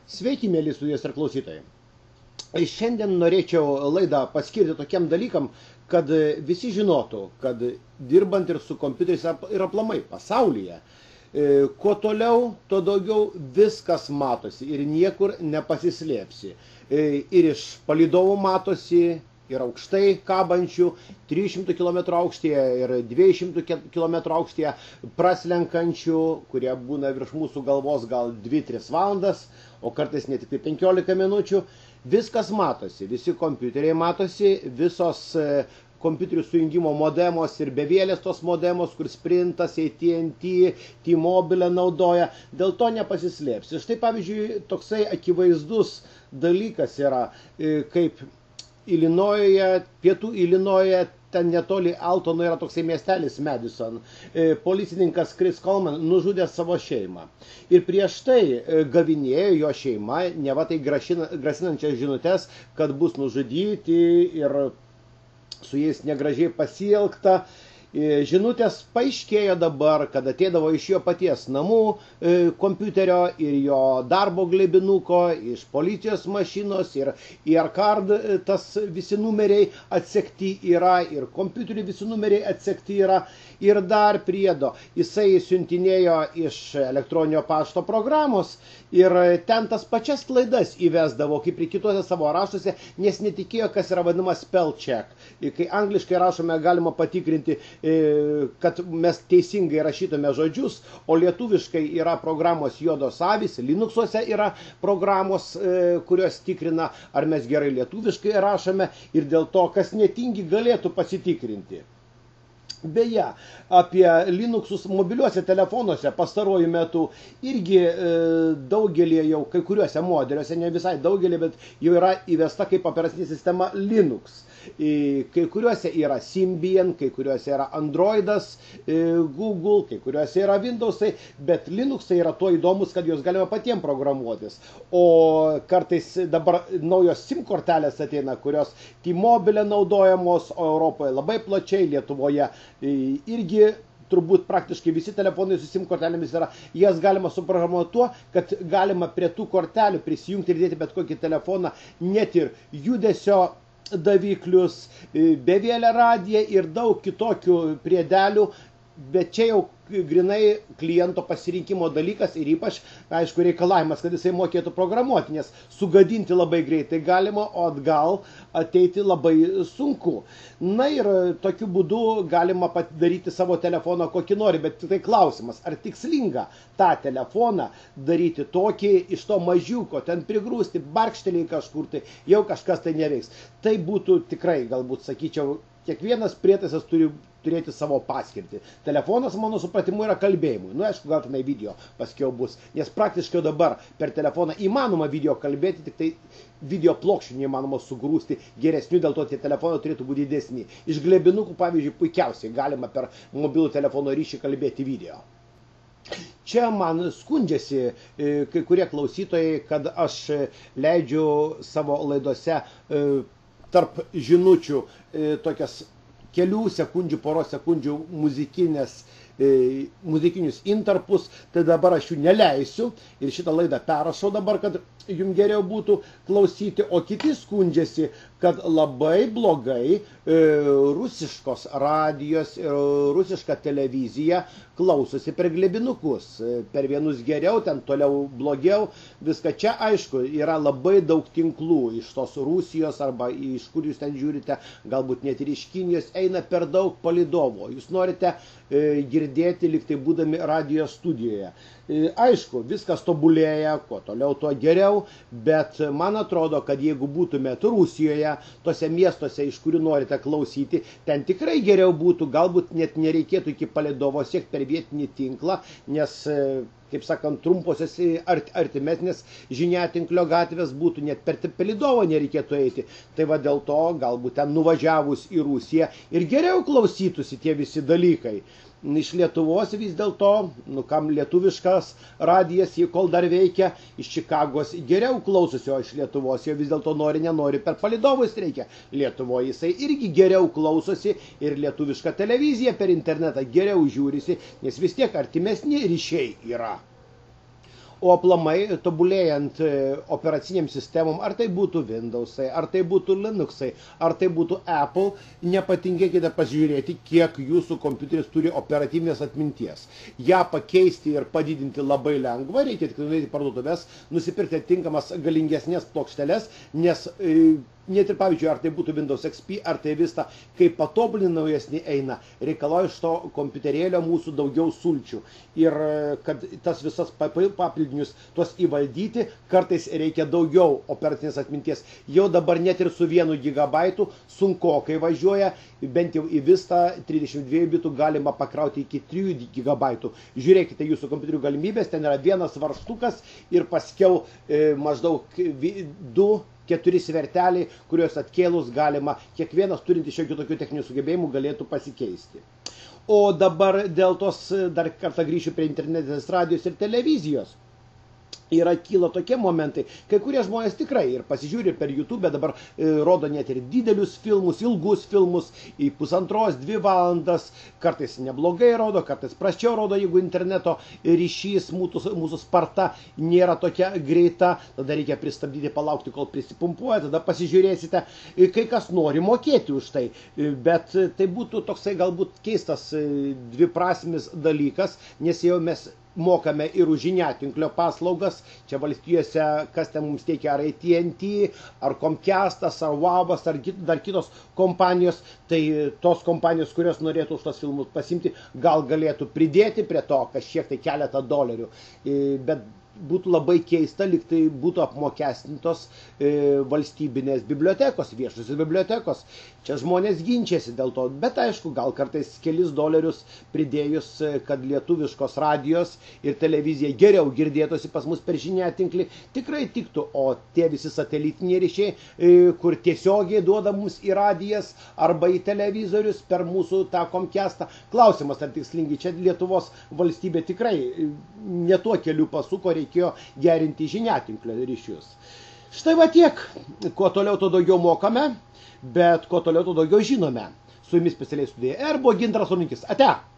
Sveiki, mėly studijos ir klausytojai. Šiandien norėčiau laidą paskirti tokiam dalykam, kad visi žinotų, kad dirbant ir su kompiuteriais ir aplamai pasaulyje, kuo toliau, tuo daugiau viskas matosi ir niekur nepasislėpsi. Ir iš palydovų matosi, ir aukštai kabančių, 300 km aukštyje ir 200 km aukštyje praslenkančių, kurie būna virš mūsų galvos gal 2-3 valandas, o kartais net tik 15 minučių. Viskas matosi, visi kompiuteriai matosi, visos kompiuterių sujungimo modemos ir bevėlės tos modemos, kur Sprintas, AT&T, T-Mobile naudoja, dėl to nepasislėpsi. Štai pavyzdžiui, toksai akivaizdus dalykas yra, kaip Ilinojuje, pietų Ilinojuje, ten netoli Altono yra toksai miestelis Madison. Policininkas Chris Coleman nužudė savo šeimą. Ir prieš tai gavinėjo jo šeima, neva tai grasinančias žinutes, kad bus nužudyti ir su jais negražiai pasielgta. Žinutės paaiškėjo dabar, kad ateidavo iš jo paties namų kompiuterio ir jo darbo gleibinuko, iš policijos mašinos ir ERCard tas visi numeriai atsekti yra ir kompiuterių visi numeriai atsekti yra. Ir dar priedo, jisai siuntinėjo iš elektroninio pašto programos ir ten tas pačias klaidas įvesdavo, kaip ir kitose savo raštuose, nes netikėjo, kas yra vadinamas spell check. Kai angliškai rašome, galima patikrinti, kad mes teisingai rašytume žodžius, o lietuviškai yra programos juodos avys, Linuxuose yra programos, kurios tikrina, ar mes gerai lietuviškai rašome ir dėl to, kas netingi, galėtų pasitikrinti. Beje, apie Linuxus mobiliuose telefonuose pastaruoju metu irgi daugelį jau, kai kuriuose modeliuose, ne visai daugelį, bet jau yra įvesta kaip operacinė sistema Linux. Kai kuriuose yra Symbian, kai kuriuose yra Androidas, Google, kai kuriuose yra Windowsai, bet Linuxai yra tuo įdomus, kad juos galima patiems programuotis. O kartais dabar naujos SIM kortelės ateina, kurios T-Mobile naudojamos, o Europoje labai plačiai, Lietuvoje irgi turbūt praktiškai visi telefonai su SIM kortelėmis yra, jas galima suprogramuoti tuo, kad galima prie tų kortelių prisijungti ir dėti bet kokį telefoną, net ir judesio daviklius, bevėlę radiją ir daug kitokių priedelių, bet čia jau grinai kliento pasirinkimo dalykas ir ypač, aišku, reikalavimas, kad jisai mokėtų programuoti, nes sugadinti labai greitai galima, o atgal ateiti labai sunku. Na ir tokiu būdu galima padaryti savo telefoną kokį nori, bet tai klausimas, ar tikslinga tą telefoną daryti tokį iš to mažiuko, ten prigrūsti, barkšteliai kažkur, tai jau kažkas tai neveiks. Tai būtų tikrai, galbūt sakyčiau, kiekvienas prietaisas turi turėti savo paskirtį. Telefonas, mano supratimu, yra kalbėjimui. Nu, aišku, gal tenai video paskiau bus. Nes praktiškai dabar per telefoną įmanoma video kalbėti, tik tai video plokščių neįmanoma sugrūsti geresnių, dėl to tie telefonai turėtų būti didesni. Iš glebinukų, pavyzdžiui, puikiausiai galima per mobilų telefono ryšį kalbėti video. Čia man skundžiasi kai kurie klausytojai, kad aš leidžiu savo laidose tarp žinučių tokias kelių sekundžių, poros sekundžių muzikinius intarpus, tai dabar aš jų neleisiu ir šitą laidą perrašau dabar, kad jums geriau būtų klausyti, o kiti skundžiasi, kad labai blogai rusiškos radijos ir rusiška televizija klausosi per glebinukus. Per vienus geriau, ten toliau blogiau. Viską čia, aišku, yra labai daug tinklų iš tos Rusijos arba iš kur jūs ten žiūrite, galbūt net ir iš Kinijos, eina per daug palydovų. Jūs norite girdėti, lyg tai būdami radijo studijoje. Aišku, viskas tobulėja, kuo toliau, tuo geriau, bet man atrodo, kad jeigu būtumėt Rusijoje, tose miestuose, iš kurių norite klausyti, ten tikrai geriau būtų, galbūt net nereikėtų iki palydovo siekti per vietinį tinklą, nes, kaip sakant, trumposios artimesnės žiniatinklio gatvės būtų, net per palydovą nereikėtų eiti. Tai va dėl to, galbūt ten nuvažiavus į Rusiją ir geriau klausytųsi tie visi dalykai. Iš Lietuvos vis dėlto, kam lietuviškas radijas, jį kol dar veikia, iš Čikagos geriau klausosi, o iš Lietuvos jau vis dėlto nori per palydovus reikia. Lietuvoje jisai irgi geriau klausosi ir lietuviška televizija per internetą geriau žiūrisi, nes vis tiek artimesni ryšiai yra. O aplamai tobulėjant operaciniam sistemom, ar tai būtų Windowsai, ar tai būtų Linuxai, ar tai būtų Apple, nepatingėkite pasižiūrėti, kiek jūsų kompiuteris turi operatyvinės atminties. Ja pakeisti ir padidinti labai lengva, reikia tik nueiti į parduotuves, nusipirkti tinkamas galingesnės plokšteles, nes net ir, pavyzdžiui, ar tai būtų Windows XP, ar tai Vista, kai patobulini naujesnį eina, reikalauja iš to kompiuterėlio mūsų daugiau sulčių. Ir kad tas visas papildinius tuos įvaldyti, kartais reikia daugiau operacinės atminties. Jau dabar net ir su 1 GB sunkokai važiuoja, bent jau į Vista 32 bitų galima pakrauti iki 3 GB. Žiūrėkite jūsų kompiuterių galimybės, ten yra vienas varžtukas ir paskiau maždaug 2-4 sverteliai, kuriuos atkėlus galima, kiekvienas turintis šiokių tokių techninių sugebėjimų galėtų pasikeisti. O dabar dėl tos, dar kartą grįšiu prie internetinės radijos ir televizijos. Kyla tokie momentai, kai kurie žmonės tikrai ir pasižiūri per YouTube, dabar rodo net ir didelius filmus, ilgus filmus, į 1,5–2 valandas, kartais neblogai rodo, kartais prasčiau rodo, jeigu interneto ryšys, mūsų sparta nėra tokia greita, tada reikia pristabdyti, palaukti, kol prisipumpuoja, tada pasižiūrėsite, kai kas nori mokėti už tai, bet tai būtų toksai galbūt keistas dviprasmis dalykas, nes jau mes mokame ir už žiniatinklio paslaugas, čia valstijose, kas ten mums teikia, ar AT&T, ar Comcastas, ar Wowas, ar dar kitos kompanijos, tai tos kompanijos, kurios norėtų už tos filmus pasimti, gal galėtų pridėti prie to kažkiek tai keletą $, bet būtų labai keista, lyg tai būtų apmokestintos valstybinės bibliotekos, viešosios bibliotekos. Čia žmonės ginčiasi dėl to, bet aišku, gal kartais kelis $, pridėjus, kad lietuviškos radijos ir televizija geriau girdėtųsi pas mus per žiniatinklį, tikrai tiktų, o tie visi satelitiniai ryšiai, kur tiesiogiai duoda mums į radijas arba į televizorius per mūsų tą Comcastą, klausimas ar tikslingi, čia Lietuvos valstybė tikrai ne tuo keliu pasuko, reikėjo gerinti žiniatinklio ryšius. Štai va tiek, kuo toliau, to daugiau mokame, bet kuo toliau, to daugiau žinome. Su jumis specialiai studija R buvo Gintaras Orniukis. Ate!